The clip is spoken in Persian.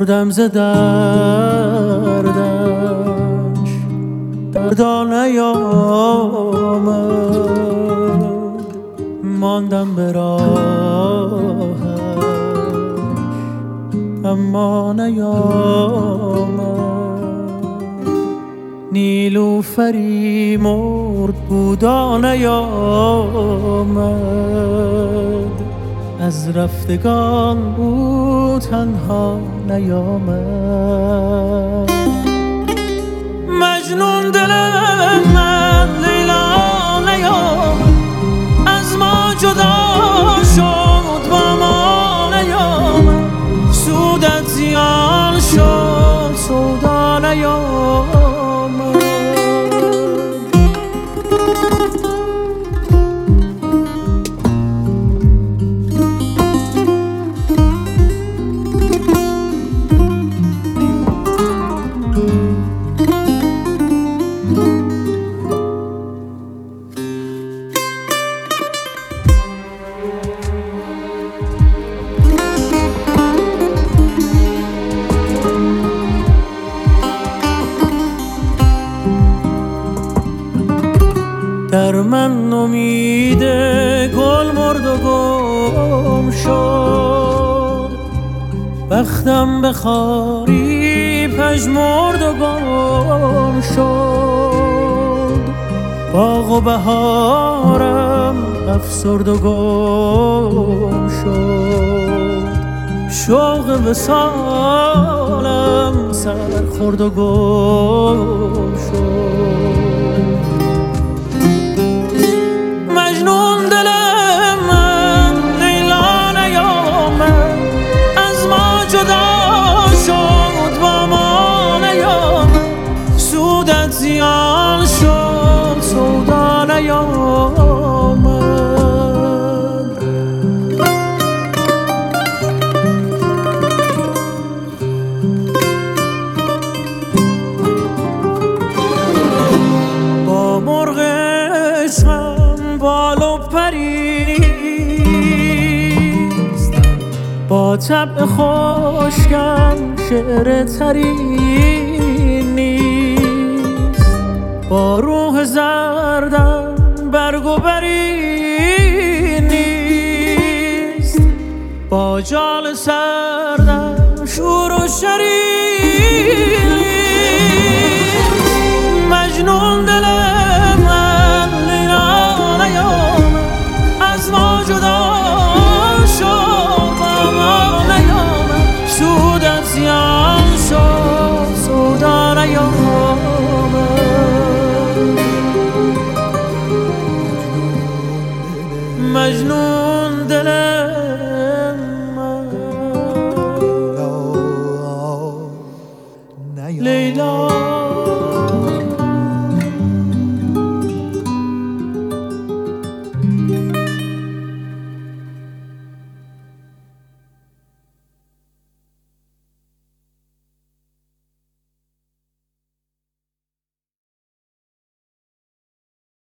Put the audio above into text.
مردم ز دردش دردا نیامد، ماندم به راهش اما نیامد. نیلوفری مرد بودا نیامد، از رفتگان او تنها نیامد. مجنون دل من لیلا نیامد، از ما جدا شد با ما نیامد. سودت زیان شد سودا نیامد. در من امید گل مرد و گم شد، بختم به خاری پژمرد و گم شد. باغ و بهارم افسرد و گم شد، شوق وصالم سر خورد و گم شد. مجنون دل من لیلا نیامد، از ما جدا شد با ما نیامد. سودت زیان شد سودا نیامد. با مرغ عشقم بال و پریست، با طبع خشکم شعر تری نیست. با روح زردم برگ و بری نیست، با جال سردم شور و شری نیست. مجنون دل من لیلا نیامد، از ما جدا شد با ما نیامد. سودت زیان شد سودا نیامد. مجنون